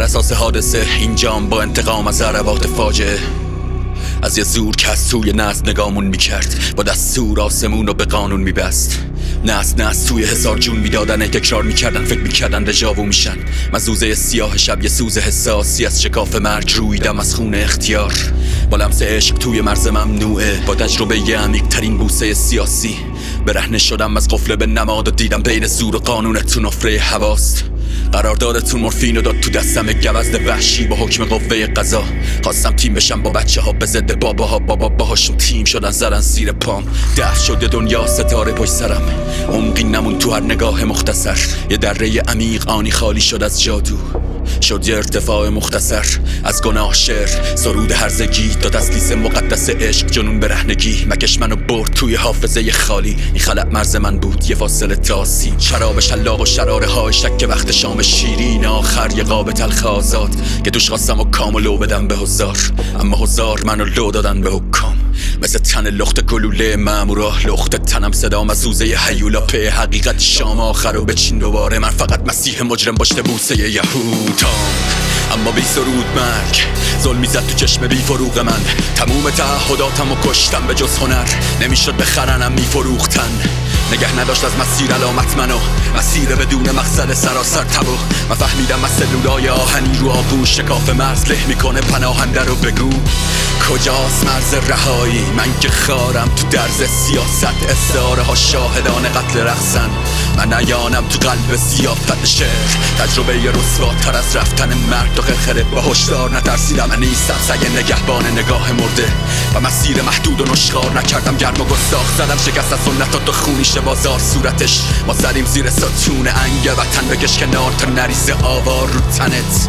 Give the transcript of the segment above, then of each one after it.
اساس حادثه اینجام با انتقام از ضربات فاجعه، از یه زور که از توی نسل نگامون میکرد، با دستور آسمون رو به قانون میبست. نسل توی حصار جون میدادن، تکرار میکردن، فکر میکردن دژاوو میشن. مزوزه سیاه شب یه سوز حساسی از شکاف مرگ رویدم از خون اختیار. با لمس عشق توی مرز ممنوعه، با تجربه عمیق ترین بوسه سیاسی برهنه شدم از قفل به نماد و دیدم بین زور و قانونتون نفره هواست. قراردادتون مورفین رو داد تو دستم گوزد وحشی با حکم قوه قضا. خواستم تیم بشم با بچه ها به ضد باباها، بابا باهاشون تیم شدن زدن زیر پام. دفع شده دنیا ستاره پشت سرم، عمقی نمون تو هر نگاه مختصر. یه دره عمیق آنی خالی شد از جادو، شد یه ارتفاع مختصر از گناه. شعر سرود هرزگی داد از لیس مقدس عشق جنون برهنگی. مکش منو برد توی حافظه خالی، این خلق مرز من بود یه فاصله تاسی. شراب شلاق و شراره های شک وقت شام شیرین آخر، یه قاب تلخ آزاد که توش خواستم و کام و لو بدم به هزار. اما هزار منو لو دادن به حکام، مثل تن لخت گلوله مامورا. لخت تنم صدا مزوزه هیولا په حقیقت شام آخر رو بچین دوباره. من فقط مسیح مجرم باشته بوسه یهودام، اما بی سرود مرگ ظلمی زد تو چشم بی فروغ من. تموم تعهداتم و کشتم، به جز هنر نمیشد بخرنم میفروختن. نگه نداشت از مسیر علامت منو، مسیر بدون مقصد سراسر تبو. من فهمیدم از سلولای آهنی رو آغوش شکاف مرز له میکنه پناهنده رو. بگو کجاست مرز رهایی؟ من که خارم تو درز سیاست، استعاره ها شاهدان قتل رقصن. من نیانم تو قلب سیافت شعر، تجربه رسواتر از رفتن مرگ تو خرخره. با هشدار نترسیدم، من نیستم سگ نگهبان نگاه مرده و مسیر محدود و نشخار نکردم. گرم و گستاخ زدم شکست از سنتات و خونیشه بازار صورتش. ما زدیم زیر ستون انگ وطن، بکش کنار تا نریزه آوار رو تنت.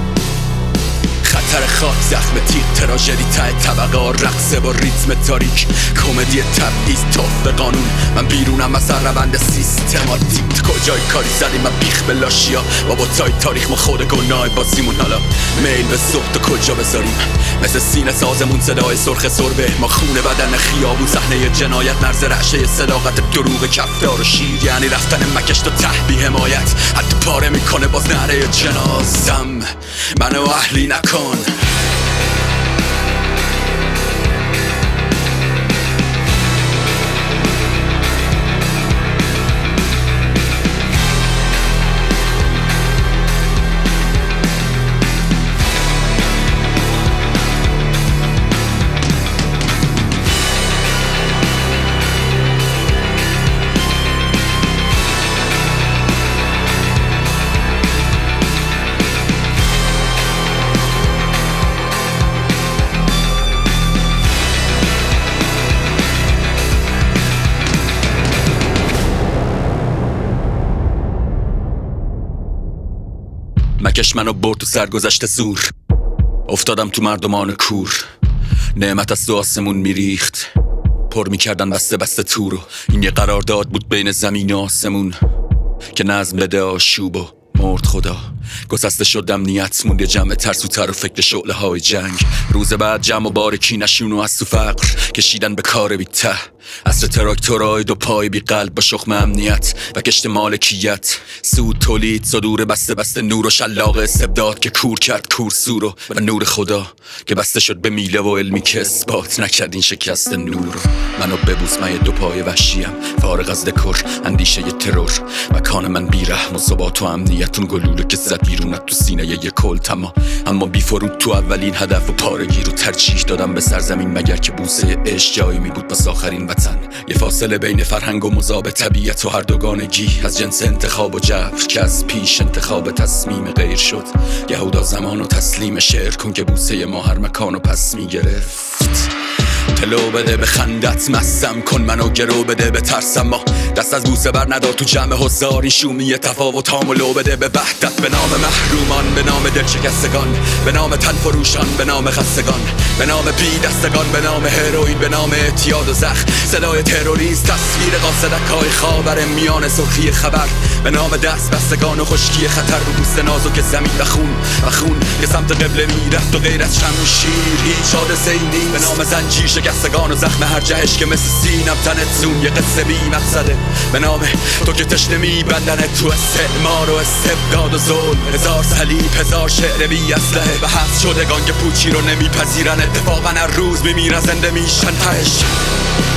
خطر خاک، زخم تیغ، تراژدی ته طبقه، رقصه با ریتم تاریک، کمدی تبعیض، توف به قانون. من بیرونم از روند سیستماتیک. کجای کاری زدیم من بیخ به لاشیا، با بوتای تاریخ ما خود گناه بازیمون. حالا میل به سخت و کجا بذاریم؟ مثل سینه سازمون صدای سرخ سربه. ما خونه بدن خیابون، صحنه جنایت، مرز رعشه صداقت، دروغ کفتار و شیر. یعنی رفتن مکش تا ته بی حمایت، حتی پاره میکنه باز نره جنازم. منو اهلی نکن. مکش منو برد تو سرگذشت زور، افتادم تو مردمان کور. نعمت از تو آسمون میریخت، پر میکردن بسته بسته تورو. این یه قرارداد بود بین زمین و آسمون که نظم بده آشوب و مرد خدا. گسسته شدم نیت موند جمع ترسوتر و فکر شعله های جنگ. روز بعد جمع و بارکی نشون و از تو فقر کشیدن به کار بی ته. عصر تراکتورای دو پای بی قلب با شخم امنیت و کشت مالکیت. سود تولید صدور بسته بسته نور و شلاق استبداد که کور کرد کور سورو. و نور خدا که بسته شد به میله و علمی که اثبات نکرد این شکست نور. منو ببوس، من یه دو پای وحشیم فارغ از دکور اندیشه ی ترور. مکان من بی رحم و ثبات و امنیتون گلوله که زد بیرونت تو سینه یه کل تما. اما بی فرود تو اولین هدف و پارگی رو ترجیح دادم به سرزمین، مگر که بوسه عشق جایی می بود واسه آخرین وطن. یه فاصله بین فرهنگ و مذاب طبیعت و هر دوگانگی از جنس انتخاب و جبر که از پیش انتخاب تصمیم غیر شد. یهودا زمان و تسلیم شعر کن که بوسه ما هر مکان و پس می گرفت. تلو بده به خندت، مستم کن منو گرو بده به ترسم. ما دست از بوسه بر ندار تو جمع هزار، این شومی تفاوتام و لو بده به وحدت. به نام محرومان، به نام دلشکستگان، به نام تن فروشان، به نام خستگان، به نام بی دستگان، به نام هروئین، به نام اعتیاد و زخم. صدای تروریست، تصویر قاصدک های خاور میان سرخی خبر. به نام دست بستگان و خشکی خطر رو بوست نازک زمین و خون و خون که سمت قبله میرفت و غیر از شمشیر هیچ حادثه ای نیست. به نام زنجیر شکستگان و زخم هر جهش که مثل سینم تنت زون یه قصه بی مقصده. به نام تو که تشنه میبندنت تو استعمار و استبداد و ظلم. هزار صلیب، هزار شعر بی اسلحه و حبس شدگان که پوچی رو نمیپذیرن. اتفاقا هر روز میمیرن، زنده میشن تهش.